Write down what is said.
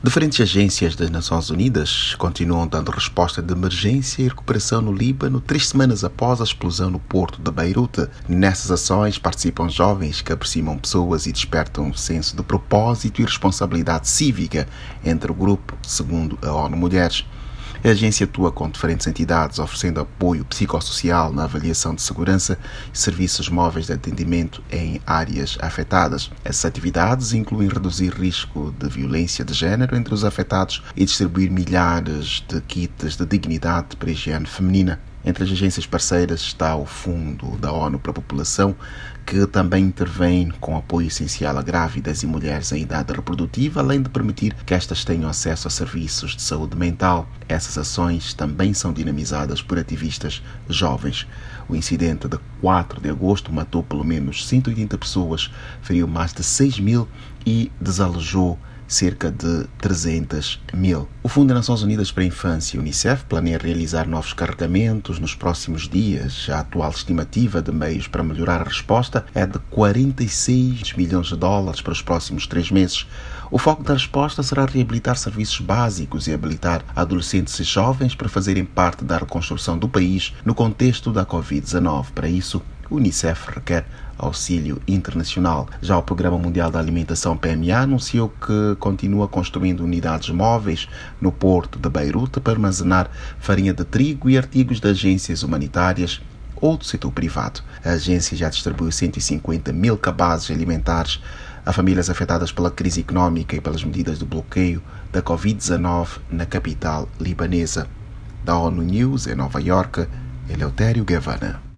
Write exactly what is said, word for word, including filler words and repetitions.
Diferentes agências das Nações Unidas continuam dando resposta de emergência e recuperação no Líbano três semanas após a explosão no porto de Beirute. Nessas ações participam jovens que aproximam pessoas e despertam um senso de propósito e responsabilidade cívica entre o grupo, segundo a ONU Mulheres. A agência atua com diferentes entidades, oferecendo apoio psicossocial na avaliação de segurança e serviços móveis de atendimento em áreas afetadas. Essas atividades incluem reduzir risco de violência de género entre os afetados e distribuir milhares de kits de dignidade para a higiene feminina. Entre as agências parceiras está o Fundo da ONU para a População, que também intervém com apoio essencial a grávidas e mulheres em idade reprodutiva, além de permitir que estas tenham acesso a serviços de saúde mental. Essas ações também são dinamizadas por ativistas jovens. O incidente de quatro de agosto matou pelo menos cento e oitenta pessoas, feriu mais de seis mil e desalojou cerca de trezentas mil. O Fundo das Nações Unidas para a Infância, Unicef, planeia realizar novos carregamentos nos próximos dias. A atual estimativa de meios para melhorar a resposta é de quarenta e seis milhões de dólares para os próximos três meses. O foco da resposta será reabilitar serviços básicos e habilitar adolescentes e jovens para fazerem parte da reconstrução do país no contexto da covid dezenove. Para isso, o Unicef requer auxílio internacional. Já o Programa Mundial da Alimentação, P M A, anunciou que continua construindo unidades móveis no porto de Beirute para armazenar farinha de trigo e artigos de agências humanitárias ou do setor privado. A agência já distribuiu cento e cinquenta mil cabazes alimentares a famílias afetadas pela crise económica e pelas medidas de bloqueio da covid dezenove na capital libanesa. Da ONU News, em Nova Iorque, Eleutério Gavanna.